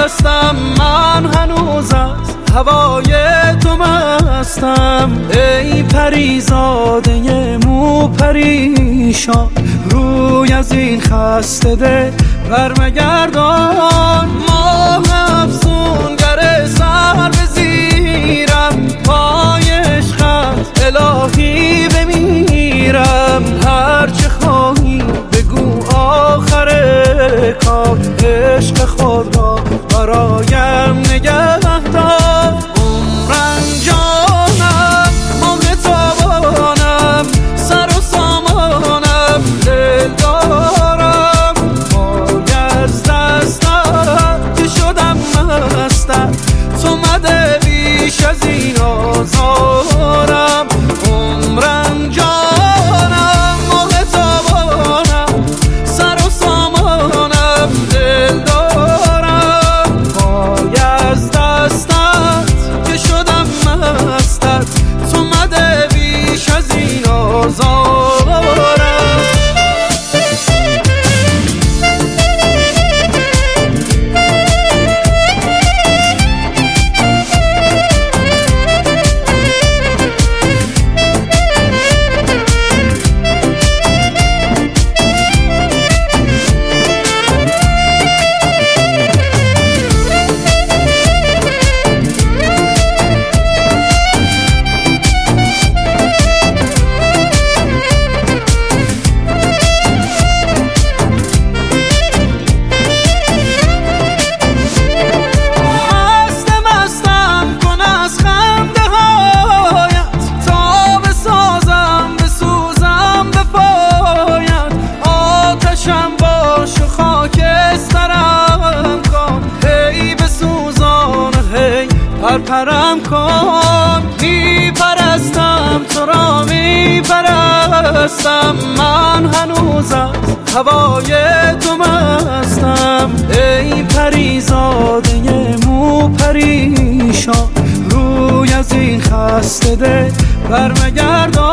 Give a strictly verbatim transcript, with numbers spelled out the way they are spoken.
هستم، من هنوز از هوای تو مستم. ای پریزاده مو پریشان، روی از این خسته دل برمگردان. ماه افسونگر سر به زیرم، پای عشقت الهی بمیرم. هرچه خواهی بگو آخر کار، عشق خود را برایم نگه دار. عمرم جانم موج تابانم، سر و سامانم دل دارم. پای از دستم که شدم مستم، تو مده بیش از این آزارم. عمرم جانم موج تابانم، سر و سامانم دل دارم. پای از دستت که شدم مستت، تو مده بیش از این آزارم. پرم کن، میپرستم تو را میپرستم. من هنوز از هوای تو مستم. ای پریزاده مو پریشان، روی از این خسته دل برمگردان.